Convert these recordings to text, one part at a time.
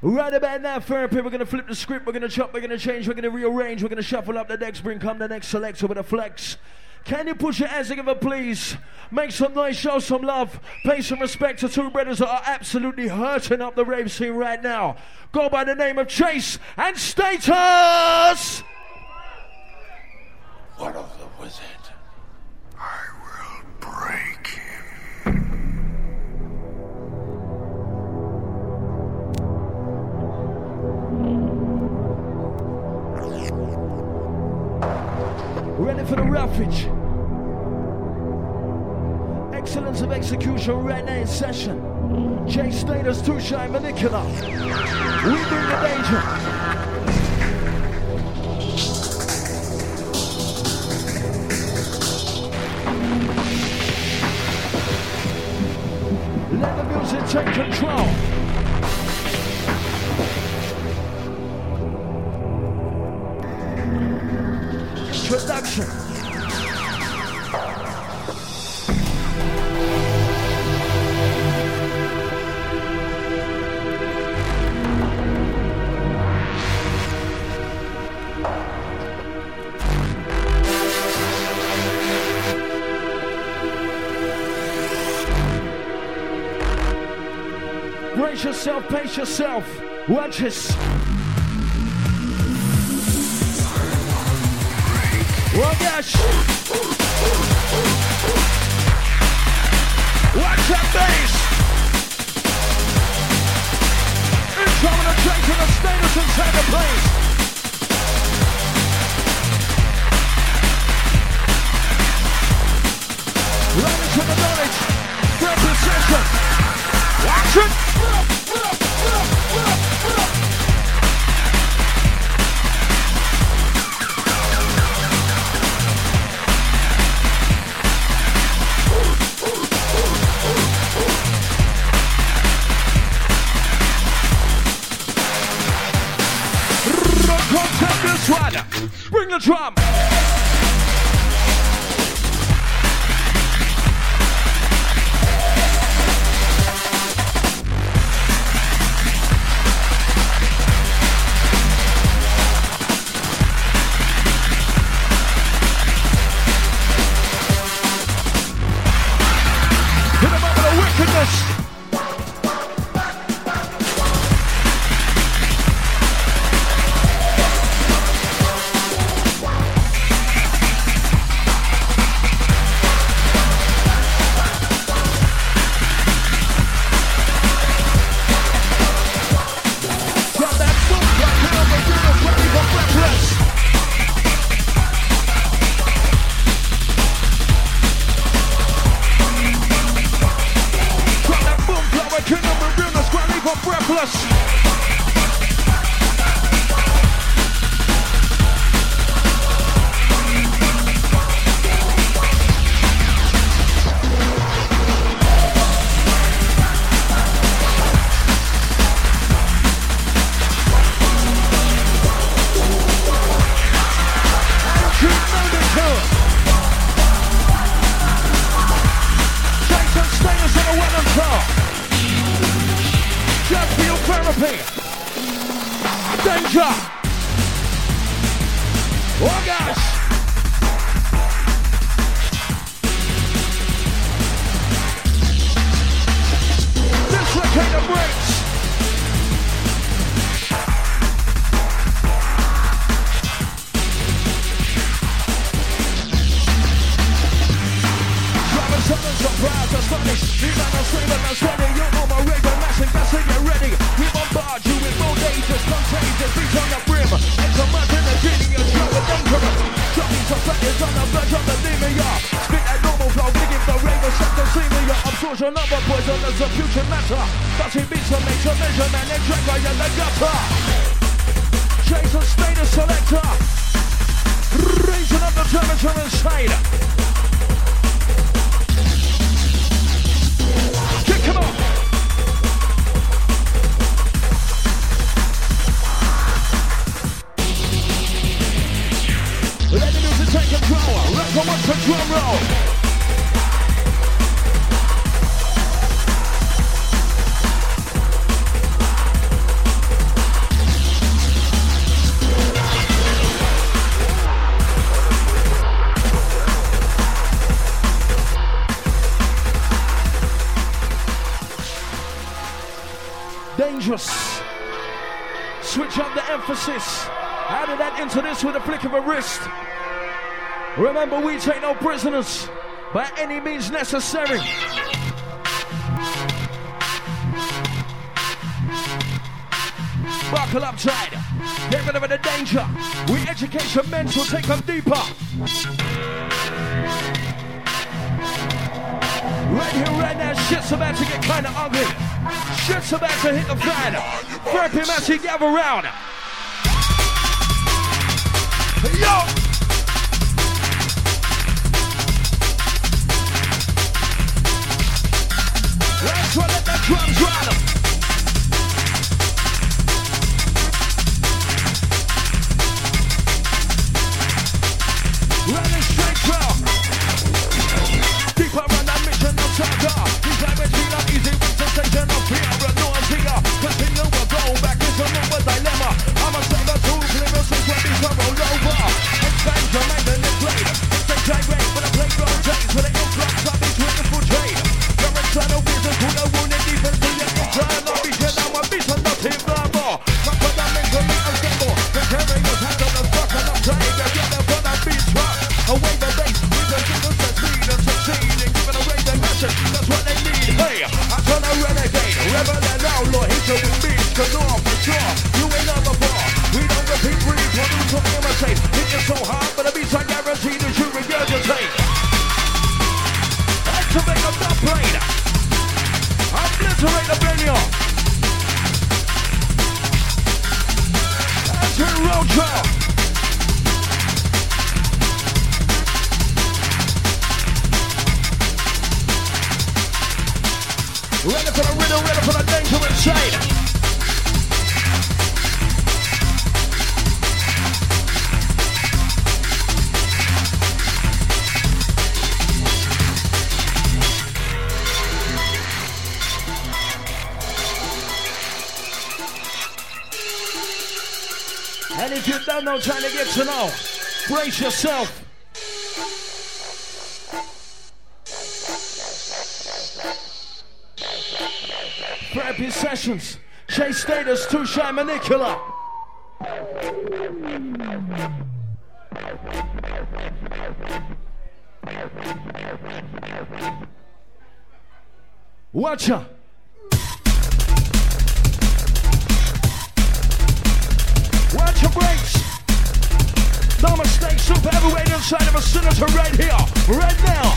Right about now, therapy, we're going to flip the script, we're going to chop, we're going to change, we're going to rearrange, we're going to shuffle up the decks, bring come the next selector with a flex. Can you push your hands together, please? Make some noise, show some love, pay some respect to two brothers that are absolutely hurting up the rave scene right now. Go by the name of Chase and Status! What of the wizard? I will break him. Ready for the roughage. Excellence of execution right now in session. Chase Status, Too Shy, Molecular. We bring the danger. Let the music take control. Introduction. Brace yourself, pace yourself. Watch this. Oh gosh! Watch that bass! Intro and a change in the status inside the place. Right into the knowledge. Reposition. Watch it! Bring the drum. Hit him up with the wickedness. dangerous. Switch up the emphasis. Out of that into this with a flick of a wrist. Remember, we take no prisoners by any means necessary. Buckle up tight. Get rid of the danger. We educate your mental, take them deeper. Right here, right now, shit's about to get kind of ugly. Shit's about to hit the fan. Therapy Massey, gather round. Yo! Let's run, let the drums run. Running straight through. Deeper run that mission of saga. These habits feel up easy with sensation of fear and nausea. Continue to go back into another dilemma. I'm a saga to glitter since when these are rolled over. Expand your mind and it's played. It's a gyrate for the playground days. For the influx of these beautiful trade. Your external business who the wounded defense to your internal vision. I'm a beast on the team level. Not for the mentally unstable. The carrying is handled and stuck on the trade. Together for the beat truck. Away the base, we can see the speed and succeed in giving away the message. That's what they need. Hey, I turn a renegade, rebel and outlaw. Hit you with beats, cause you're for sure. You ain't never before. We don't repeat, reproduce or imitate. Hit you so hard, but the beats I guarantee that you regurgitate. Activate the top plane. Obliterate the venue. Enter Roadkill. Ready for the riddle, ready for the danger inside. And if you don't know, trying to get to know, brace yourself. Therapy sessions, Chase Status, Too Shy Manicula. Watch ya. Watch your brakes. No mistake, super heavyweight inside of a senator right here, right now.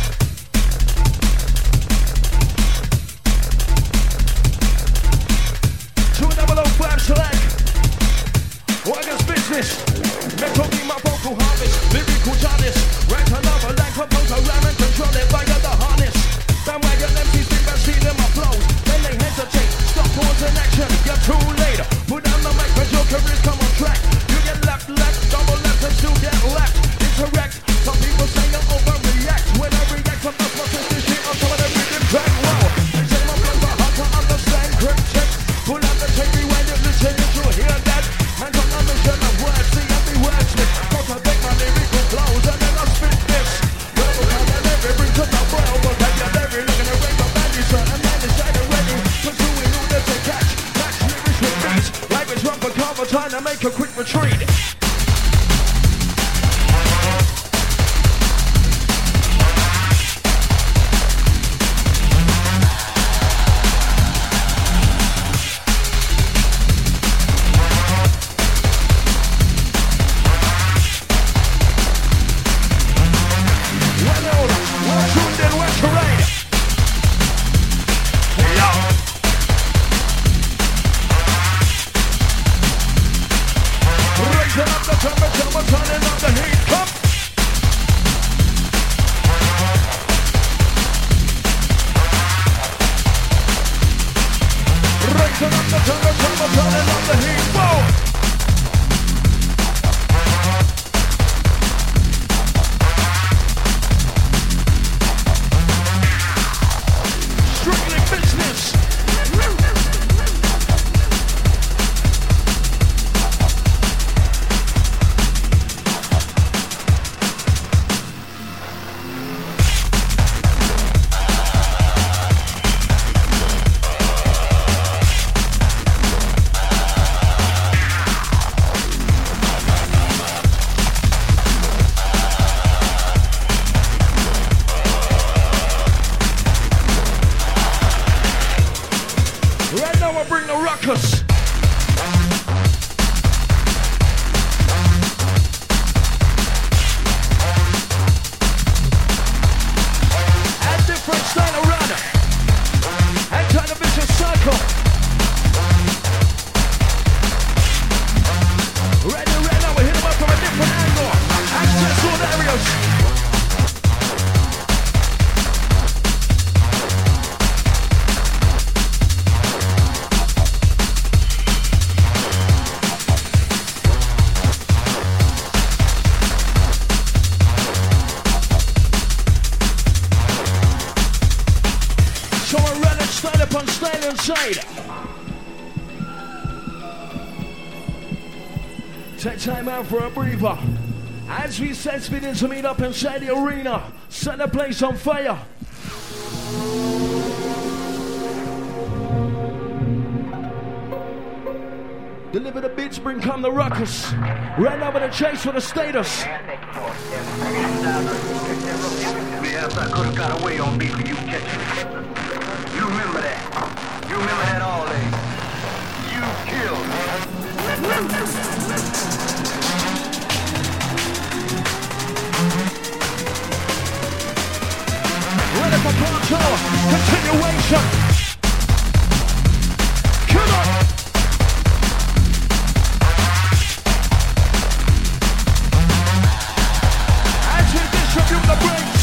Select. Warriors business. Metro be my vocal harvest. Lyrical janice. Write another line, compose a rhyme and control it via the harness. Bandwagon MCs think I see them my flows. Then they hesitate. Stop pause in action. You're too late. Put down the mic when your careers come on track. You get left, double left and still get left. Interact. Some people say I overreact. When I react, I'm not watching this shit on some of the rhythm track. Wow. They say my plans are hard to understand. Quick check. Pull out the tape, rewind it, listen, you'll hear that. Man, on a mission of words, see every wordsmith. Cultivate my lyrical flows, and then I'll spit this. Double time and every bring to the world, but then you're very looking to raise the value, son. And man is right already, pursuing all this to catch lyrics with beats. Life is rough for cover, trying to make a quick retreat. side. Take time out for a breather. As we set speeding to meet up inside the arena, set the place on fire. Deliver the beats, bring come the ruckus. Right now with a chase for the status. Yes, I could have got away on beat for you catching it. You remember that? You remember that all day? You killed me. Ready for control, continuation. Come on. As we distribute the breaks.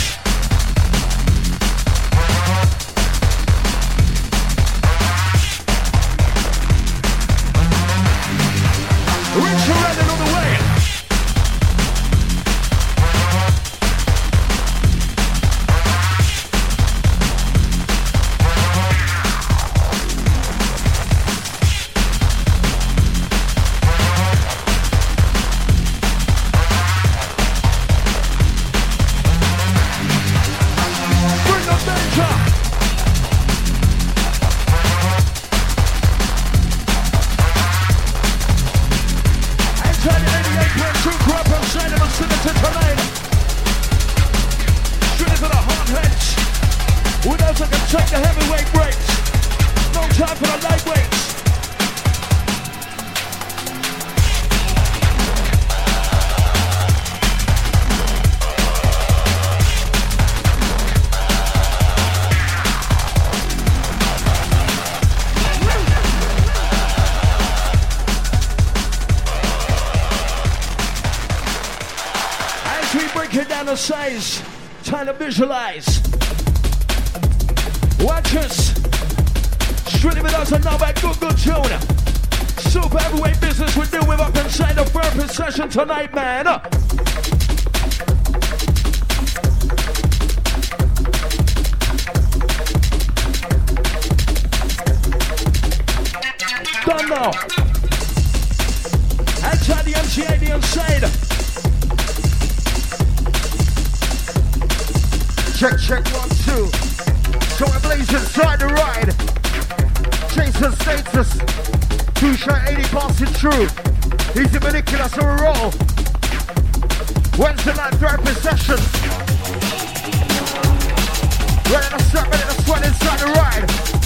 Rich running on the way. Take the heavyweight breaks. No time for the lightweights. As we break it down to size, time to visualize. Watch us. Strictly with us another good tune. Super heavyweight business we're doing up inside the purpose session tonight, man. Done now. Outside the MCA, the inside. Check 1, 2. Showing blaze inside the ride. Jason status. 2 shot 80 passing through. Easy ridiculous on a roll. Wednesday night therapy session. Ready to start, ready to sweat inside the ride.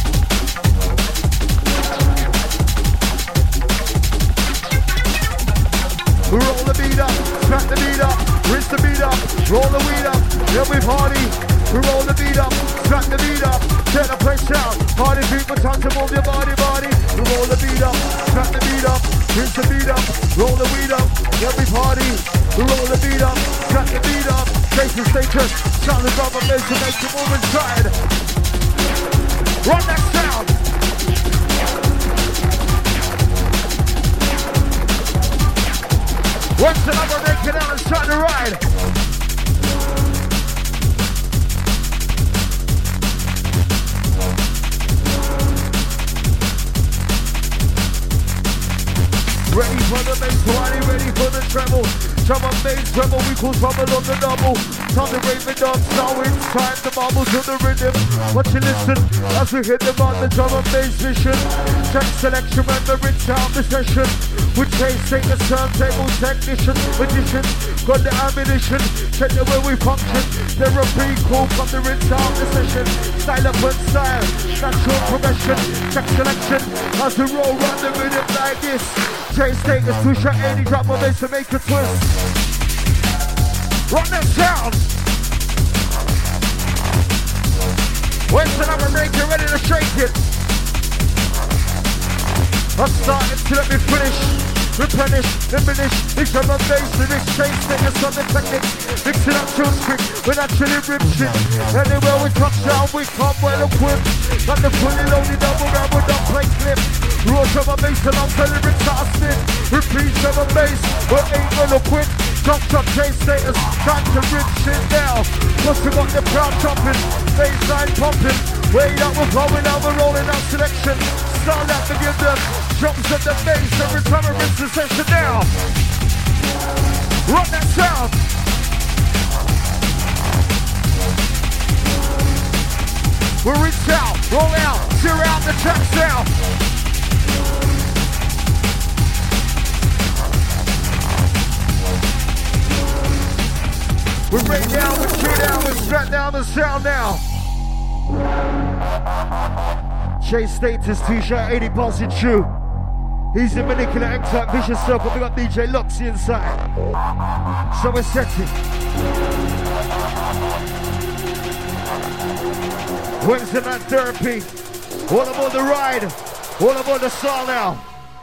Roll the beat up, smack the beat up, rinse the beat up, roll the weed up, then we party. We roll the beat up, smack the beat up, turn the place down. Party people, time to move your body. We roll the beat up, smack the beat up, rinse the beat up, roll the weed up, then we party. We roll the beat up, smack the beat up, face the status, sound the drum and bass to make you move inside. Run that sound. Once another make it out and start the ride. Ready for the bass party, ready for the treble. Drum and bass treble, we call trouble on the double. Time to rave it up, now it's time to marble to the rhythm. Watch you listen as we hit them on the drum and bass mission. Check selection when the rinse out the session. With taste, take the turntable technician, magician, got the ammunition. Check the way we function. Therapy, cool from the rinse out the session. Style up and style, natural progression. Check selection as we roll round the rhythm like this. Taste, take the 2 shot 80 drop of bass to make a twist. Run that sound. Where's another maker ready to shake it? I'm starting to let me finish. Replenish, diminish, each of my bass lyrics, change niggas on the techniques. Mix it up too quick, we naturally rip shit. Anywhere we touch down, we come well equipped. Got the fully loaded double round with a play clip. Roll drum and bass and I'm telling lyrics that I spit. Repeat drum and bass, we ain't gonna quit. Drop chase status, time to rip shit now. Plus we got the crowd jumping, bass line pumping. Wait up, we're flowing out, we're rolling out selection. Start out to give them drums at the bass. Every time I rinse the session now. Run that sound. We'll rinse out, roll out, tear out the tracks now. We're right down, we're straight down, we're straight down the sound now. Chase Status t-shirt, 80 pounds in shoe. He's the Manicular X-Type Vicious Circle. We got DJ Luxy inside. So we're setting. Wednesday night therapy. All aboard the ride. All aboard the song now.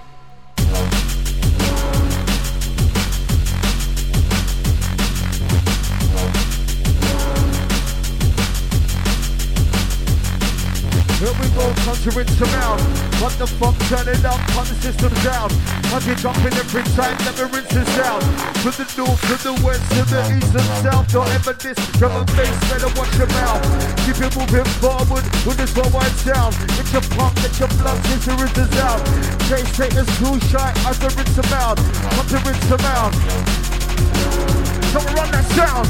Here we go, time to rinse them out. What the fuck, turn it up, cut the system down. Have you jumping every time, never rinse this down. To the north, to the west, to the east and south. Don't ever diss, drum and bass, better watch your mouth. Keep it moving forward with this one-wide sound. Get your pump, get your blood, get your rinses out. Chase Status too shy, I have to rinse them out. Come to rinse them out. Come and run that sound.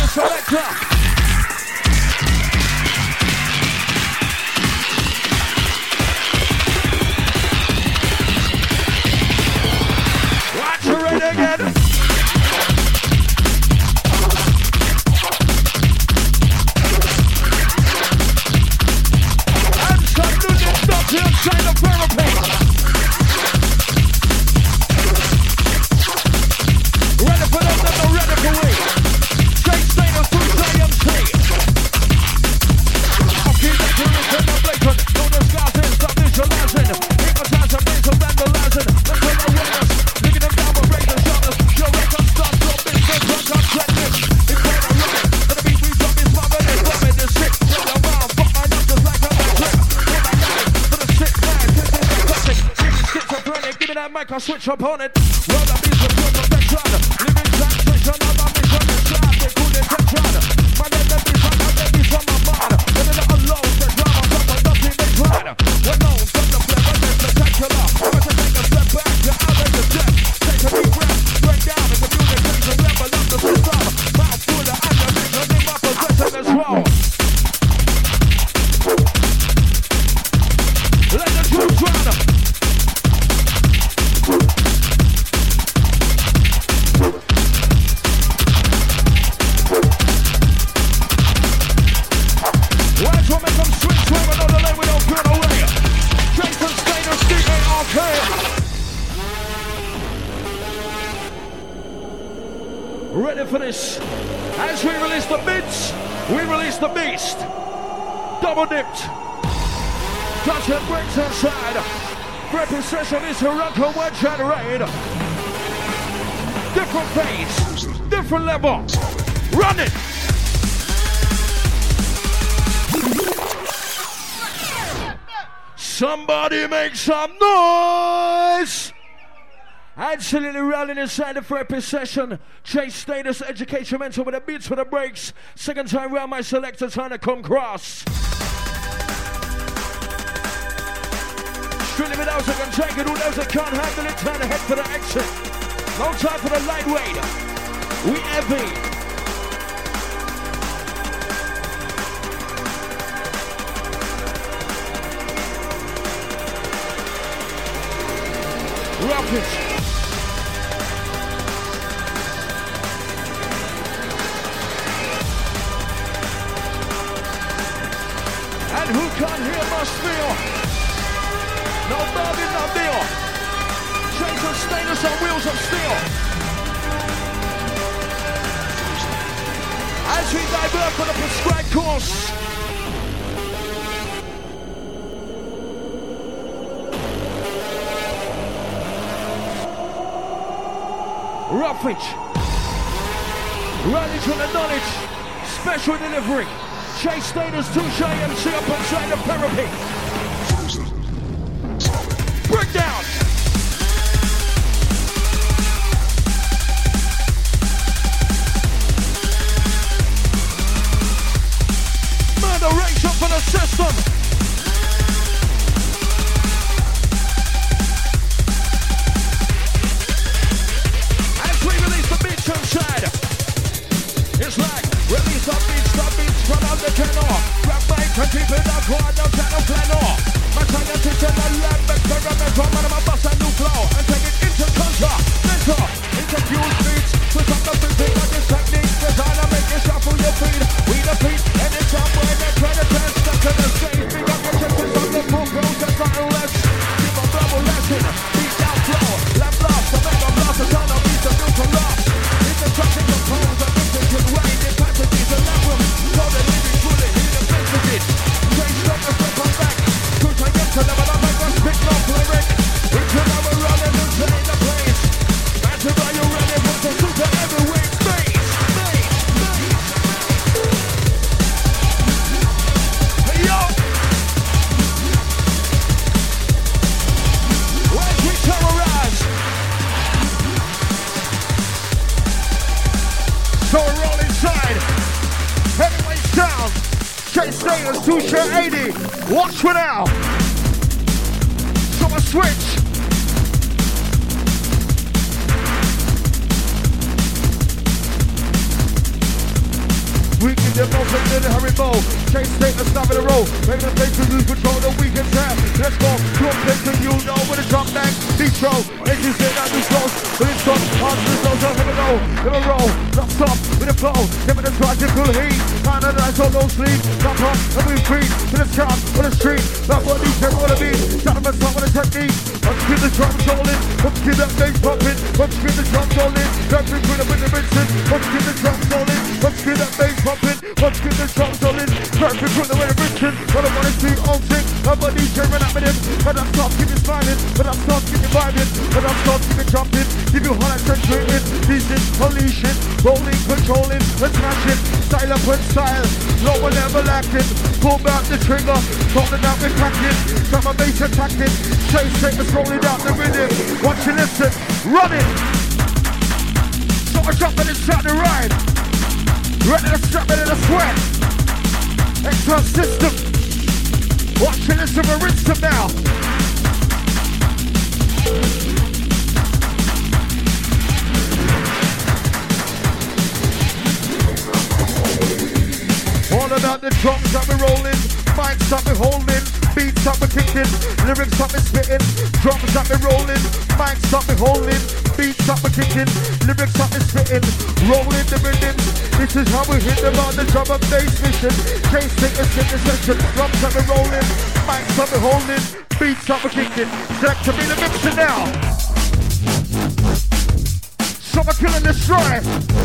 the selector. Watch it right again. And some new stuff inside the therapy. Ready for them, they're ready for me. Straight status to JMC. I'll keep the curious and the blatant. No disguising, stop visualizing. Hypnotizing, means of vandalizing. Mental awareness. Licking them down with razor sharpness. Your record starts your business. Rock up, check this. It's quite a rhythm. And the beat we drop is smothered. It's rubbing this shit. Roll around, fuck my nuts just like a magic. Hit my guys for the shit man. This is the classic. Schizophrenic, give me that mic, I'll switch up on it. Roll the beats with your perfection. Living transition of my mission inside. They call it tension. My enemies are my enemies on my mind. When they're not alone, the drama from a nothing they tried. We're known from the flavor, they're spectacular. But to take a step back, you're out of your depth. Take a deep breath, break down and communicate and level up the system. Mouth full of ammunition in my possession as well. Let the troops run. Watch what make them swing, swing another lane, we don't feel no way. Jason Status, D-A-R-K. Ready for this? As we release the beats, we release the beast. Double dipped. Touch and breaks inside. Rapid session is a rock and wedge and raid. Different pace, different level. Run it! Somebody make some noise! Absolutely rolling inside the therapy session. Chase Status, Education Mental with the beats for the breaks. Second time round, my selector trying to come cross. Strictly without I can take it, who knows I can't handle it, turn ahead for the exit. No time for the lightweight. We heavy. Rough it. And who can't hear must feel. No bargain, no deal. Change of status on wheels of steel. As we divert for the prescribed course. Roughage. Riding to the knowledge. Special delivery. Chase Status to JMC up inside the therapy. Breakdown. Murderation for the system. As we release the beats inside, it's like release the beats from under tenor. Grab mic and keep it up, no channel planner. My scientist in the lab, experimental, man, I'm a bust a new flow and take it into culture, mentor, interfuse beats, switch up the thinking of this technique, design and make it shuffle your feet, we the beat, and it's somewhere that try to turn stuck to the stage, big up your chest, it's on the full grows, that's nothing less, give a double lesson, beat down flow, left blast, the mega blast, the sound of beats, the neutral loss, it's a traffic of tones, the distance can rain, the passages, the level, so the living truly, he the messages, change up the step on back, to level up and just pick up lyric. Until now we're running inside the place. Massive, are you ready for the super heavyweight bass? Hey yo! As we terrorize. So we roll inside. Heavyweight down. Chase Status, 2 share 80. Watch for now. A switch. We give them no to the Haribo. Chase state and stop in a row. Make the place to lose control the weekend tap. Let's go. Your place and you know with a drum bang. Distro. As you say that we close. But it's gone. Hard to go. So here we go. Never roll. Not stop with the flow. Give it a try to cool heat. Kind of nice on those sleep. Stop up and we free. To the top, on the street. That's what these people wanna be. Start them and stop with a technique. Let's keep the drums rolling. Let's keep that bass pumping. Let's keep the drums rolling. Let's keep the Vincent. Let's keep the drums rolling. Let's keep that bass pumping. Let's keep the drums rolling. Perfect with the way of Vincent. What I wanna see all thing. I'm a DJ when I'm in him. But I'm stop, keep it smiling. But I'm stop, keep it vibing. But I'm stop, keep it jumping. Give you hot accentuating. Decent, unleashing. Rolling, controlling, and smashing. Style up and style. Low and never lacking. Pull back the trigger. Holding out with cracking. Drum and bass attacking. Chase take us rolling down the rhythm. Watch and listen. Run it. Sort of jump and it's trying to ride. Ready to strap it in a sweat. Extra system. Watch and listen. We're rinse them now. All about the drums that we're rolling, mics that we're holding, beats that we're kicking, lyrics that we're spitting, drums that we're rolling, mics that we're holding, beats that we're kicking, lyrics that we're spitting, rolling the rhythms. This is how we hit them on the drum and bass mission. Chase takers in the session, drums that we're rolling, mics that we're holding, beats that we're kicking. Select to be the mixer now. Summer Kill and Destroy.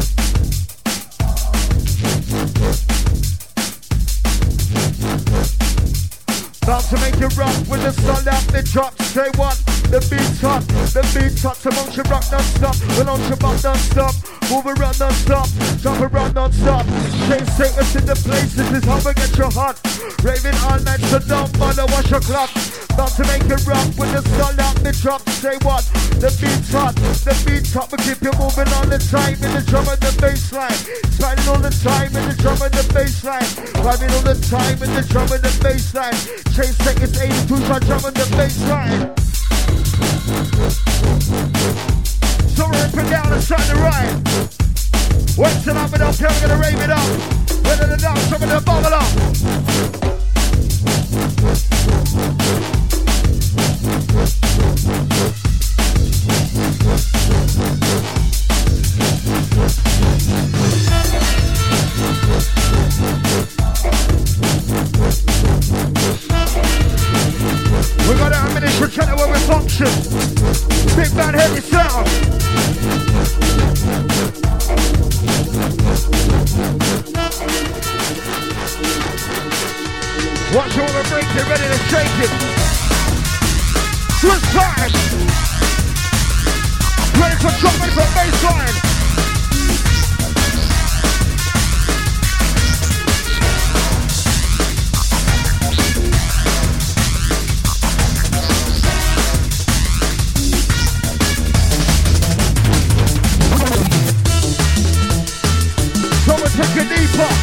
About to make it rock with the sun out the drop. Say what? The beat's hot, so won't you rock non-stop? Well, don't you rock non-stop? Move around non-stop, jump around non-stop. Chase take us in the place, this is how we get you hot. Raving all night, so don't bother, wash your clock. About to make it rock with the sun out the drop. Say what? The beat's hot, we keep you moving all the time in the drum and the bass line. Sliding all the time in the drum and the bass line. Driving all the time in the drum and the bass line. Chase take us 82 shot drum and the bass line. So we're up and down and trying to ride. Wait till I'm it up, I'm gonna rave it up. Whether the dance, I'm gonna bubble up. We got our ammunition channel where we function. Big bad heavy sound. Watch all the breaks, get ready to shake it. Switch time. Ready for drum, ready for baseline. Take it deeper.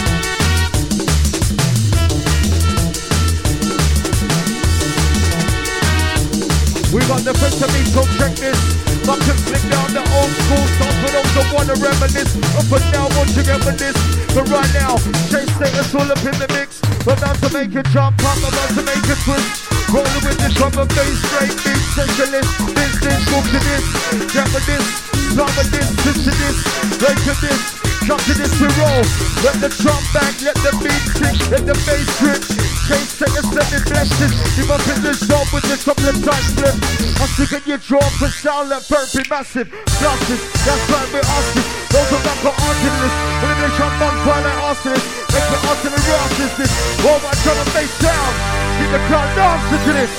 We got the first to meet, so check this. Not to flick down the old school stuff for those that wanna reminisce. Up and down, won't you get with this? But right now, Chase status all up in the mix. We're about to make it jump, I'm about to make it twist. Rolling with the drum and bass, straight beat specialist. This, go to this, jam with this, love with this to this, right to this. Come to this we roll. Let the drum bang, let the beat kick, let the bass grip. Chase take a step in blessings. Keep up in this zone with this couple of times flip. I'm sick of your draw for sound that perfect massive. Glasses, that's why we're asking. Those are not for artists. Elimination non-fire like arsonists. Make the arsenal rashes this. All my drum and bass sound. Keep the crowd dancing to this.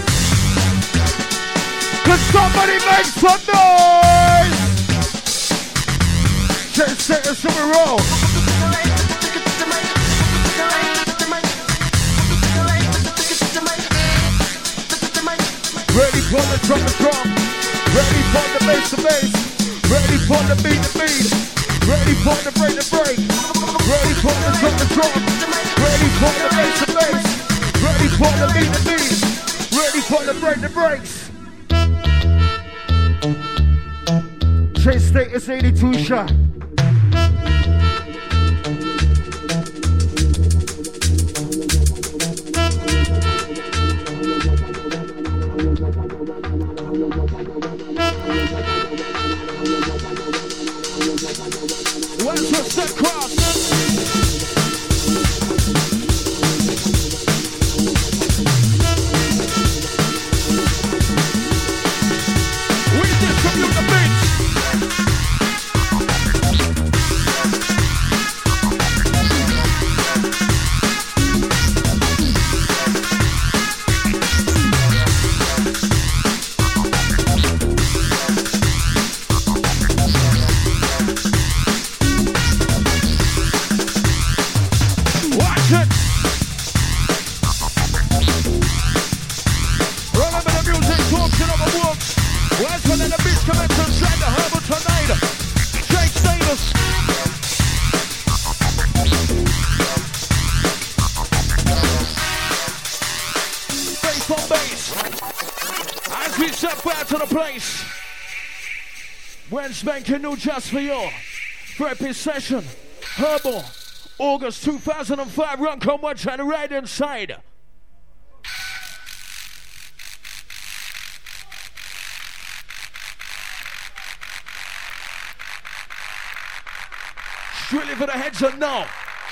Can somebody make some noise? Chase take us on the roll. Ready for the drum to drum. Ready for the bass to bass. Ready for the beat to beat. Ready for the break to break. Ready for the drum to drum. Ready for the bass to bass. Ready for the beat to beat. Ready for the break to breaks. Chase status 82 shot. Step back to the place. When spanking new just for you. Therapy session. Herbal. August 2005. Run, come watch and right inside. Strictly for the heads up now.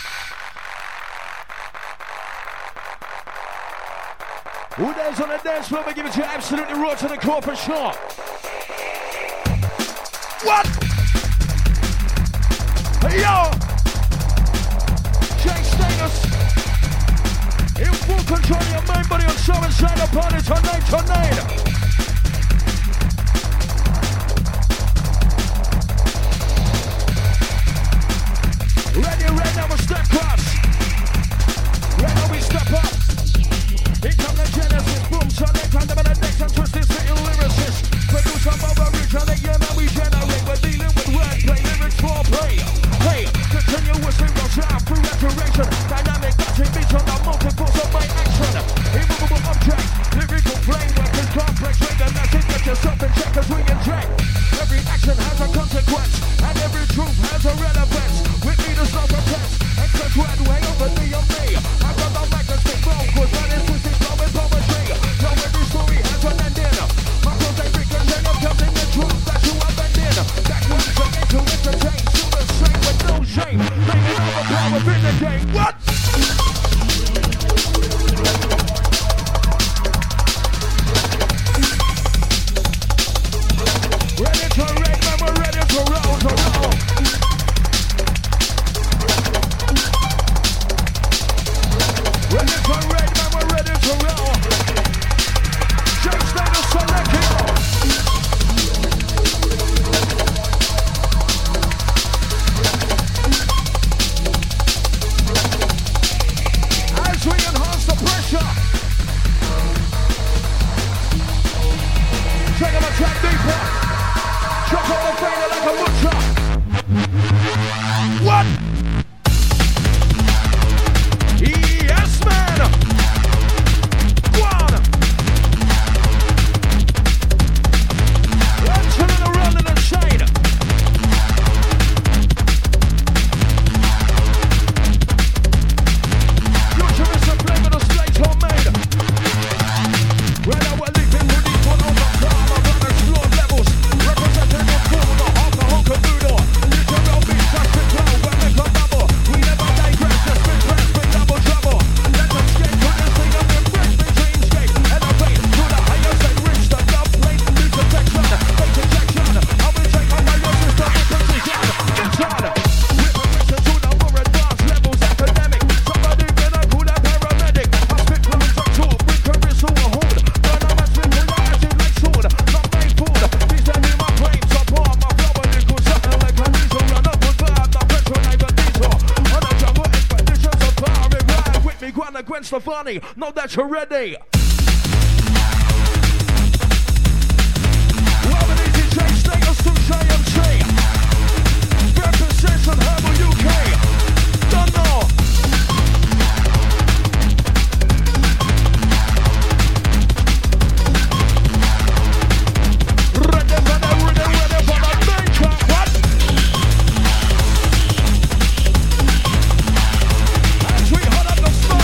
Who does on the dance floor? We give it to you absolutely raw to the core for sure. What? Hey yo! Jay Status in full control of your mind, body on show and shine upon it tonight. Ready, right now we step cross. Right now we step up. Here come the Genesis, boom, select on them on the decks and twist this little lyricist. Produce some of our original, yeah man, we generate. We're dealing with wordplay, lyrics for play. Hey, continuously rush out through restoration. Dynamic, batting beats on the multiples of my action. Immovable object, lyrical framework is complex. Read the message, get yourself in check as we inject. Every action has a consequence, and every truth has a relevance. With me there's no pretense, except when way over me on me. I got the mic and stick wrong, cause that is twisted flowing poetry. Now every story has an ending. My clothes ain't freaking then I'm counting the truth that you have been in. That one's again to entertain, do the same with no shame. Bringing all the power in the game. What? Ready to rage, man, we're ready to roll, to roll. Ready to rage, man, we're ready to roll. Jay Status select it. As we enhance the pressure. Taking a track deeper. Drop on the fader like a butcher. What? Yes, man. Go on. I'm turning around in the shade. Future is a flame of the stage homemade. When I was leaping with these one on the farm, I run explored levels. Representing the form of the half the whole caboodle. Literal beats, touch the cloud, when they come bubble. We never digress, just spin press, bring double trouble. Let us skate to this thing of embrace the dreamscape. Elevate to the highest and reach the dub plate. Lose protection, fake injection. I will take on my own system with precision. Inside, with progression to the more advanced levels. Academic, somebody been a cool paramedic. I spit clowns up to with charisma or hold. Burn up my swing with an attitude like sword. Not made food, these are in my brains. Support my flow, and it goes something like a weasel. Run up with vibe, not petrol, neither diesel. On a jungle expeditions of fire, ride with me, Gwen Stefani. Know that you're ready. Well, an easy Jay Status to JMC. Representation Herbal UK. Don't know. Ready for the nature. What? As we hot up the spot.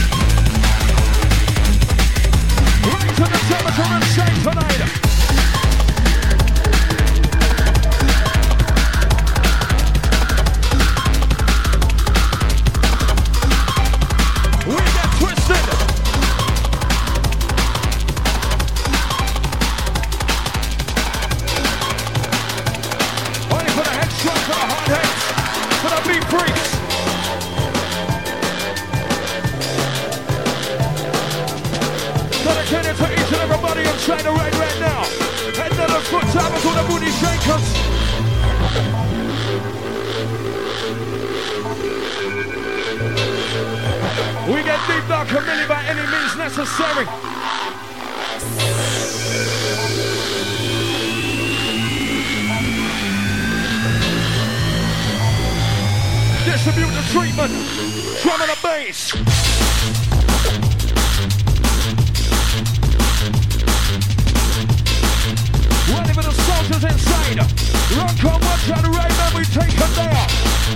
Right to the temperature and shake tonight. We get twisted. Only for the headshot, for the hard hits, for the beat freaks. Dedicated to each and everybody in China right now. And then the foot tappers with the booty shakers. We get deep dark and milli by any means necessary. Distribute the treatment. Drum and a bass. trade. Run, come, watch out, right, man, we take them there.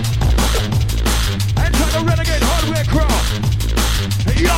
Enter the renegade hardware crowd. Yo!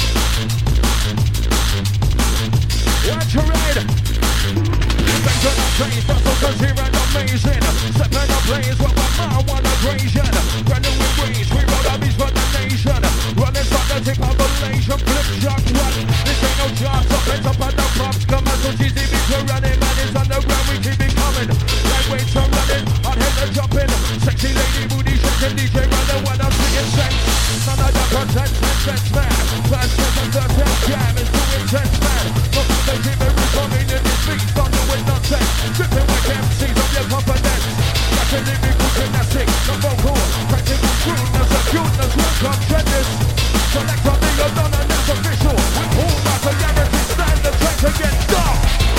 Watch your ride. Back to the place, that's all cause here and amazing. Stepping up plays with my marijuana grazing. Brand new with breeze, we roll the beats for the nation. Running start the tip of the nation, flip shot one. This ain't no job, so hands up on the props. Come on, so cheesy beats we're running. Man, it's underground, we keep it coming. Lightweights are running, hot heads are jumping. Sexy lady booty shaking, DJ running when I'm singing sex. None of the content, sense man. Fast and the test jam is too intense, man. Look at the team, every coming in this beat, don't do it nothing. Dripping with MCs of your confidence. Catching lyrical gymnastics, the vocal, practical shrewdness, the cuteness, welcome trenders. Select on the done and that's official. With all that the guarantee stand the track to get dark.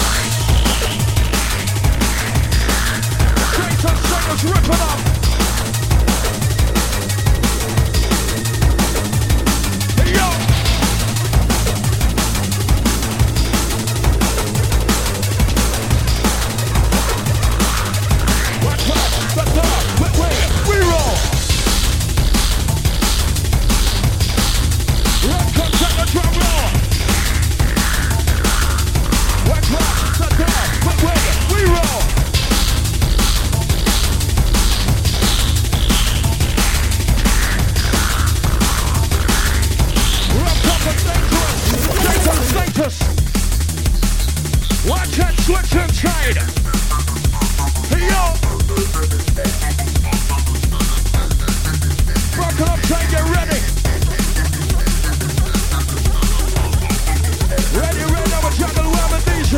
Straight on strangers ripping up. Yo! Watch out, the dark, we roll. Run, contact the drum roll. Watch out, the dark, we roll. Status. Watch it, switch inside. Hey yo. Buckle up, try and get ready. Ready, now we're juggling around the DJ.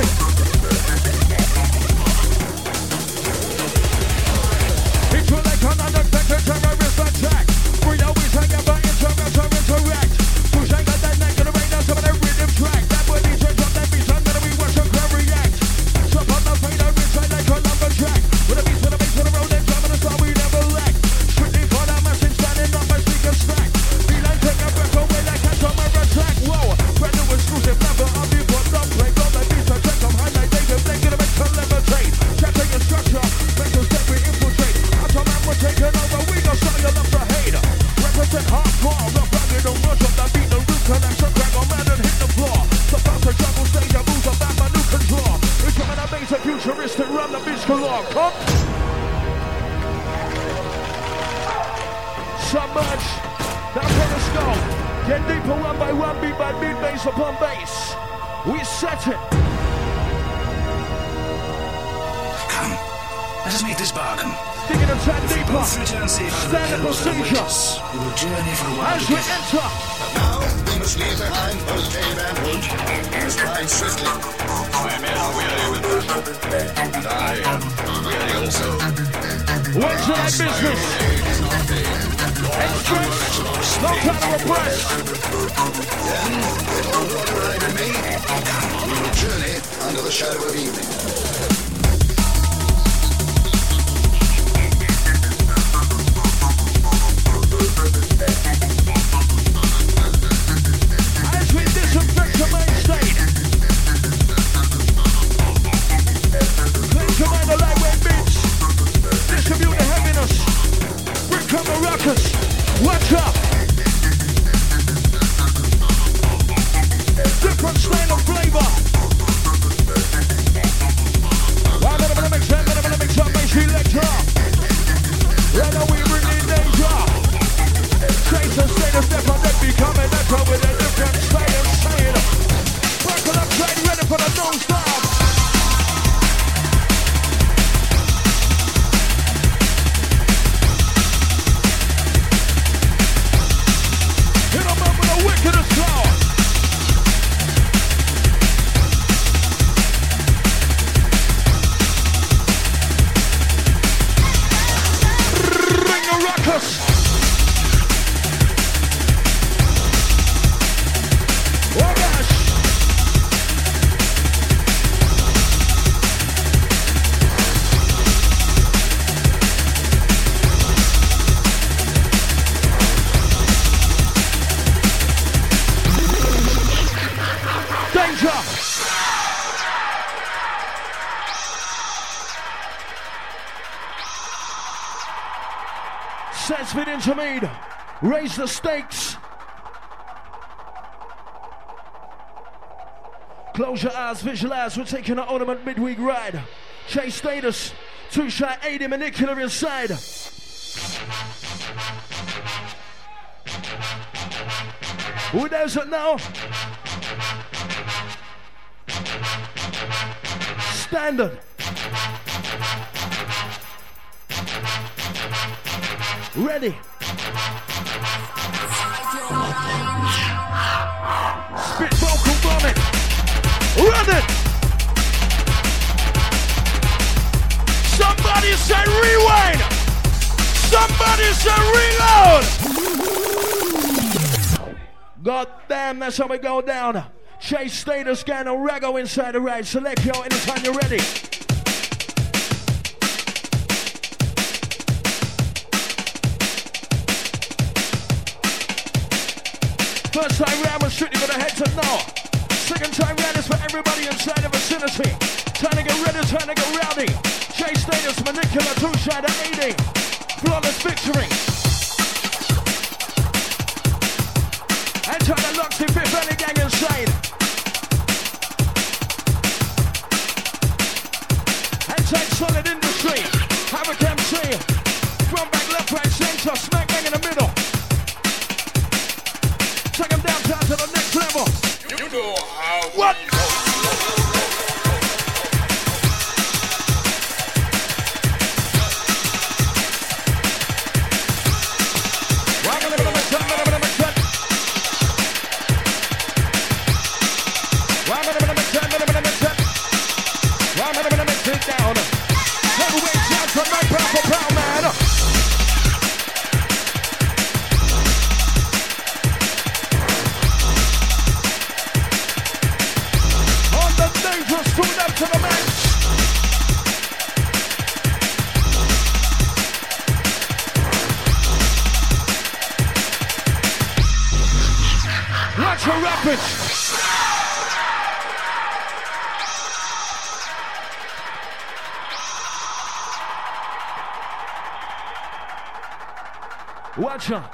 It's like another terrorist attack. We always hang about interact. Push I got that neck in the rain, now some of that rhythm track. That boy DJ drop that beat, I'm gonna be watching crowd react. Stop on the fader, inside like a lumberjack. With a beat, with a bass, with a road, and drum and a star, we never lack. Strictly for that message, standing on my speaker stack. Feel like take a breath away like a summer attack. Whoa, brand new exclusive, never I'll be put up. Play all the beats, I check them, highlight, they can blink, gonna make them levitate. Checking your structure, mental state we infiltrate. After man, we're taking over, we gon' show you love to hate. Represent hardcore, rough rugged, don't rush up the beat, the root connect, so crack on man and hit the floor. So fast the jungle stage, I move up my new control. It's coming up, basic futuristic, run the bitch galore, come! Submerge, now let us go. Get deeper one by one, beat by beat, bass upon bass. We set it. Come, let us make this bargain. Digging a tad deeper. Standard procedure. We will journey for a while As we together. enter. Now we must leave behind both cave and wood. We must ride swiftly. I'm weary with that. And I am weary also. When's that business? Express. No time to repress. Then, with all one ride with me, we will journey under the shadow of evening. As we disinfect the main state. Clean to mind the lightweight beats. Distribute the heaviness. Bring come the ruckus. Watch out. Different style of flavor. I'm gonna mix up my selector. Right now we bring in danger. Chase and state of step on that becoming natural with a different style of style. Buckle up, train ready for the non-stop. Hit 'em up with a wickedest flower. Bring the ruckus. Oh gosh! speed into mead. Raise the stakes. Close your eyes, visualize. We're taking our ultimate midweek ride. Chase status. Too shy, 80 manicular inside. Who does it now? Standard. Ready. Spit vocal vomit. Run it. Somebody say rewind. Somebody say reload. God damn, that's how we go down. Chase status, Gano, Rago inside the ride. Select yo anytime you're ready. First time round was strictly for the heads up now. Second time round is for everybody inside the vicinity. Time to get ready, time to get rowdy. Chase status, manicular, two-shot at 80. Flawless victory. And time to lock the Fifth Valley gang inside. And take solid industry. Havoc MC. Front back, left, right, center. Smack bang in the middle. Take them downtown to the next level. You know how. What? Down. Heavyweight champion, my pound for pound man. On the dangerous, coming up to the match. Watch your rapids. Watch out.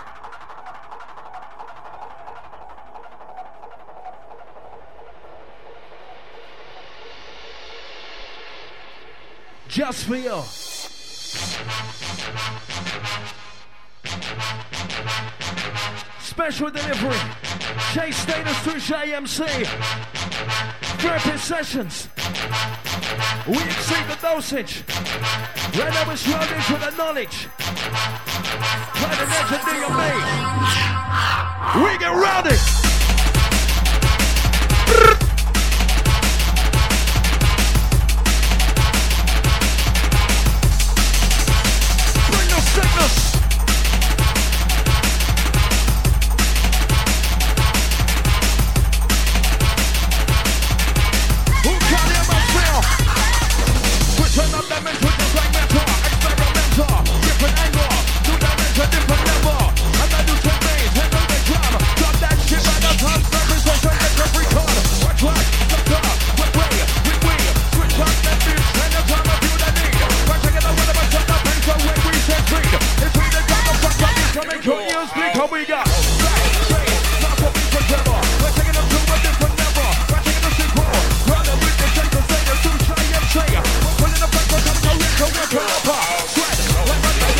Just for you. Special delivery. Chase status to MC. Therapy sessions. We exceed the dosage. Right now it's loaded with the knowledge. Try the next DMA. We get rowdy. Bring the sickness. Who can hear my feel? Switching up that mental just like mentor. Experimental. Different angle. A different level, and I do some things, handle the drum, drop that shit by the time, service, so get your free card, watch right, stop, what way, switch up that bitch, and the time I feel the need, right together with a shut up, and so when we set free, if we the kind of fuck up, it's coming, could you speak how we got, right, straight, not what we for terror, we're taking them to a different level, we're taking them to grow, running with the shake, say the two shy and say, we're pulling the back, we're coming to reach, so we're pulling apart, sweat, like my day,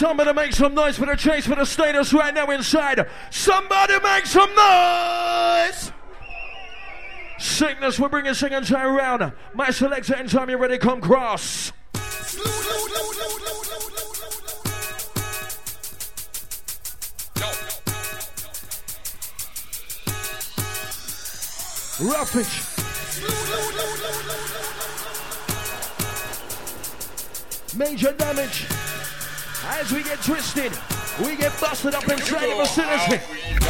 Somebody make some noise for the chase for the status right now inside. Somebody make some noise. Sickness, we're bringing second time round. My selector, anytime you're ready, come cross. Roughage. Major damage. As we get twisted, we get busted up inside the vicinity.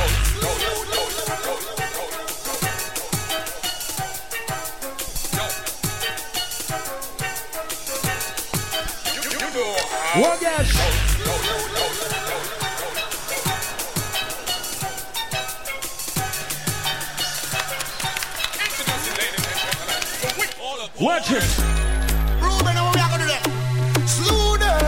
One dash. Watch it. Ruben, how we are gonna do that? Slow down.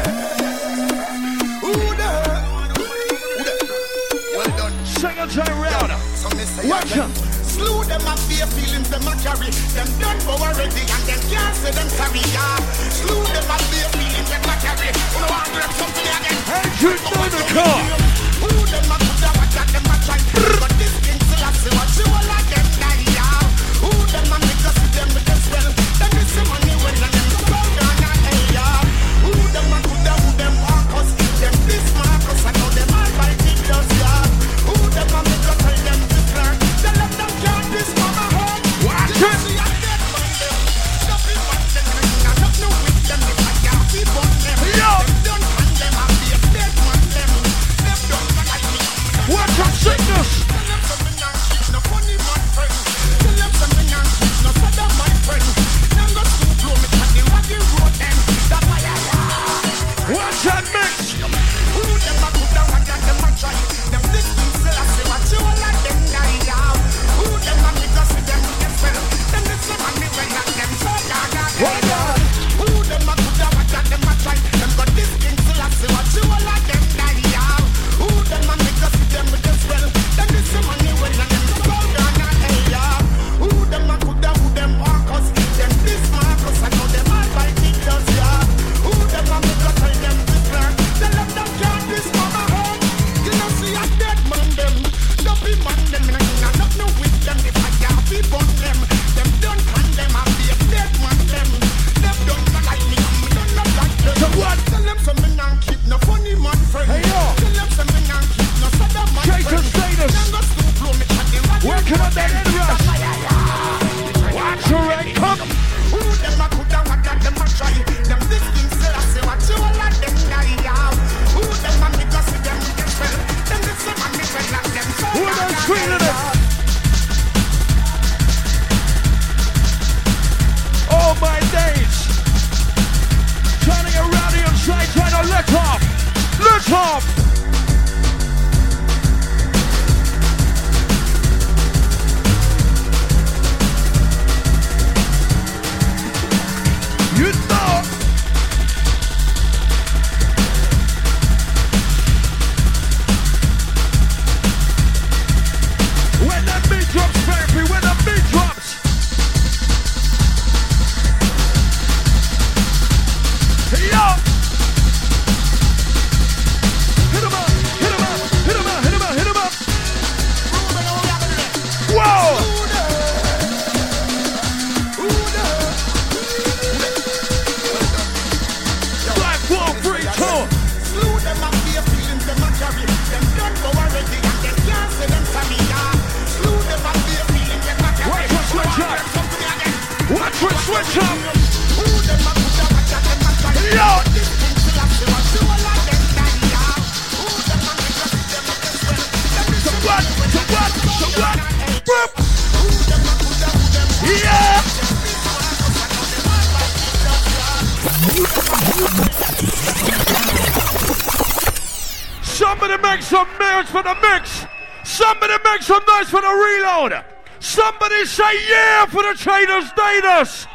Well done. Second time round. Watch it. Slew them up, their feelings them a carry. Them done for already and them can't say them sorry, yeah. Slew them up, their feelings them a carry. Who know want to grab something again? And you know the car. Who them a put down, what them a try. But this thing still I say what you all like them die, yeah. Who them a make us see them with them spell. Them is the money when them go down and hey, yeah. Who them a put down, who them walk us. Them this Marcus, I know them all by big does, yeah. Who them a make us tell them to learn. They let them count this mama home. Watch You it. see a dead man them. Nothing but them. And nothing with them. If I can't be born them. Yo. Them done and them a be a dead man them. Them done for like me. Watch out, sickness. Tell them something and shit, no funny man friend. Tell them something and shit, no father my friend. Them go to blow me at the raggy road end. That's why Watch out, mix. who them a put down and them a try. Them this thing still I say what you all like them die out. Who them a make us see them with them spell. Them this the money when not them so down and Hold on. who them a put down and them a try. Them got this thing still I say what you all like them die out. Who them a make us see them with them spell. Them this the money when not them so down and hey out. Who them a put down, who them walk us. Them this Marcus I know them all by big does, yeah. Who them a make us tell them to learn. They let them count this mama home. You know see a dead man them. Don't be man them. And not no with them. If I can't be born them. Them done can them. I be a dead man them. Them done not like me. Me done not like them. So what? Tell them something and keep no funny man friend. Hey, yo. Tell them something and keep no sada man Chase friend. the status. Them go to blow me at the raggy Working on that road end rush. end. Watch your right, come. Who them a put down, what them a try. Them this thing still I say what you all like them die out. Who them a make us see them with them spell. Them this the money when not them so Who down done and screaming it? out. All my days. Trying to get rowdy on side, trying to let off. Let off. You know. When that beat drops, baby, when the beat drops. Yo! Hit him up, hit him up, hit him up, hit him up, hit him up. Ruben, how we are gonna do that? Whoa! Who the? 5, 4, 3, 2. Slew them up, their feelings them a carry. Them done go already and them can't say them sorry, yeah. Slew them up, their feelings them a carry. Watch your switch up. Something again. Watch your switch up. Who them a put down, what them a try. Yo! This thing still I say what you all like them die out. Who them a make us see them with them spell. Them this the What? money when So not what? them So so what? down and hey. Boop. Who them a put down, who them Yeah! Somebody make some noise for the mix. Somebody make some noise for the reload. Somebody say yeah for the Traders Datus.